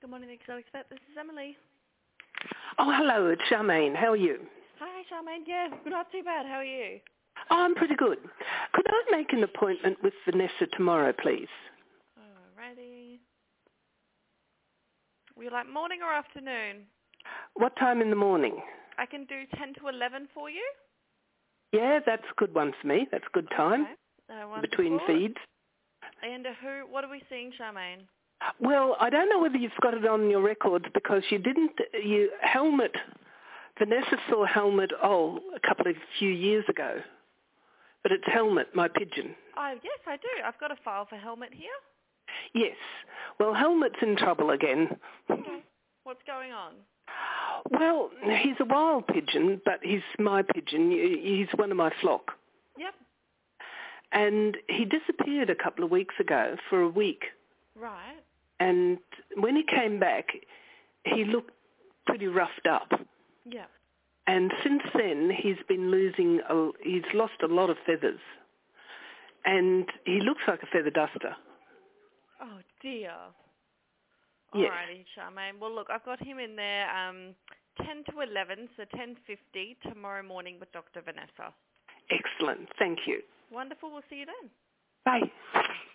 Good morning, Exotic Vet. This is Emily. Oh, hello, it's Charmaine. How are you? Hi, Charmaine. Yeah, not too bad. How are you? Oh, I'm pretty good. Could I make an appointment with Vanessa tomorrow, please? Alrighty. Would you like morning or afternoon? What time in the morning? I can do 10 to 11 for you. Yeah, that's a good one for me. That's a good time. Okay. Between feeds. And what are we seeing, Charmaine? Well, I don't know whether you've got it on your records because Vanessa saw Helmet, a few years ago. But it's Helmet, my pigeon. Oh, yes, I do. I've got a file for Helmet here. Yes. Well, Helmet's in trouble again. Okay. What's going on? Well, he's a wild pigeon, but he's my pigeon. He's one of my flock. Yep. And he disappeared a couple of weeks ago for a week. Right. And when he came back, he looked pretty roughed up. Yeah. And since then, he's lost a lot of feathers. And he looks like a feather duster. Oh, dear. Yes. Alrighty, Charmaine. Well, look, I've got him in there 10 to 11, so 10:50 tomorrow morning with Dr. Vanessa. Excellent. Thank you. Wonderful. We'll see you then. Bye.